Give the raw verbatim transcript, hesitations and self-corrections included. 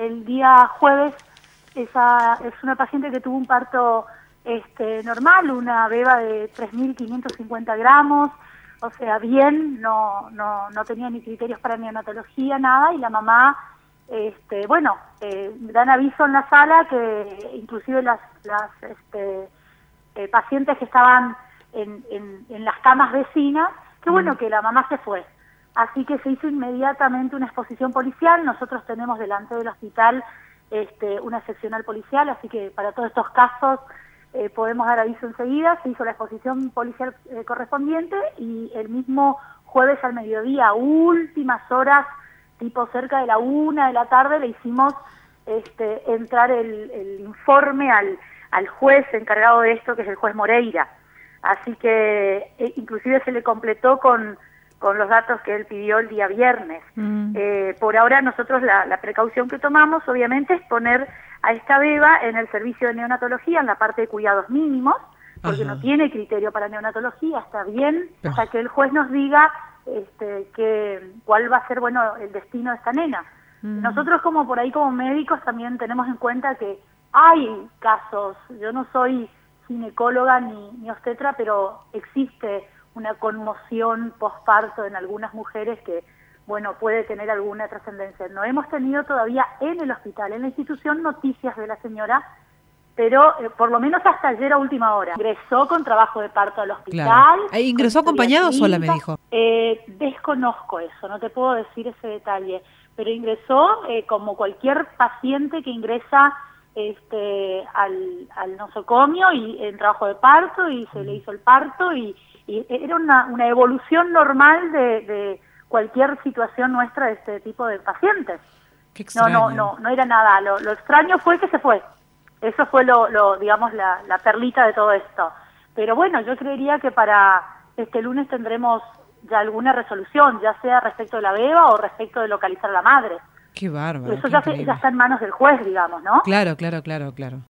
el día jueves, esa es una paciente que tuvo un parto este, normal, una beba de tres mil quinientos cincuenta gramos, o sea, bien, no, no, no tenía ni criterios para neonatología, nada, y la mamá, este, bueno, eh, dan aviso en la sala que inclusive las, las este, eh, pacientes que estaban en, en, en las camas vecinas, que bueno, mm. que la mamá se fue. Así que se hizo inmediatamente una exposición policial. Nosotros tenemos delante del hospital este, una seccional policial, así que para todos estos casos eh, podemos dar aviso enseguida. Se hizo la exposición policial eh, correspondiente y el mismo jueves al mediodía, últimas horas, tipo cerca de la una de la tarde, le hicimos este, entrar el, el informe al, al juez encargado de esto, que es el juez Moreira. Así que eh, inclusive se le completó con... con los datos que él pidió el día viernes. Mm. Eh, por ahora nosotros la, la precaución que tomamos obviamente es poner a esta beba en el servicio de neonatología, en la parte de cuidados mínimos, porque Ajá. no tiene criterio para neonatología, está bien, Ajá. hasta que el juez nos diga este, que, cuál va a ser bueno el destino de esta nena. Mm. Nosotros como por ahí como médicos también tenemos en cuenta que hay casos, yo no soy ginecóloga ni, ni obstetra, pero existe una conmoción posparto en algunas mujeres que, bueno, puede tener alguna trascendencia. No hemos tenido todavía en el hospital, en la institución, noticias de la señora, pero eh, por lo menos hasta ayer a última hora. Ingresó con trabajo de parto al hospital. Claro. ¿Ingresó acompañado o sola, me dijo? Eh, desconozco eso, no te puedo decir ese detalle, pero ingresó eh, como cualquier paciente que ingresa este, al, al nosocomio y en trabajo de parto y se le hizo el parto y Y era una, una evolución normal de, de cualquier situación nuestra de este tipo de pacientes. Qué extraño. No, no, no, no era nada. Lo, lo extraño fue que se fue. Eso fue lo, lo digamos, la, la perlita de todo esto. Pero bueno, yo creería que para este lunes tendremos ya alguna resolución, ya sea respecto de la beba o respecto de localizar a la madre. Qué bárbaro. Eso qué ya, se, ya está en manos del juez, digamos, ¿no? Claro, claro, claro, claro.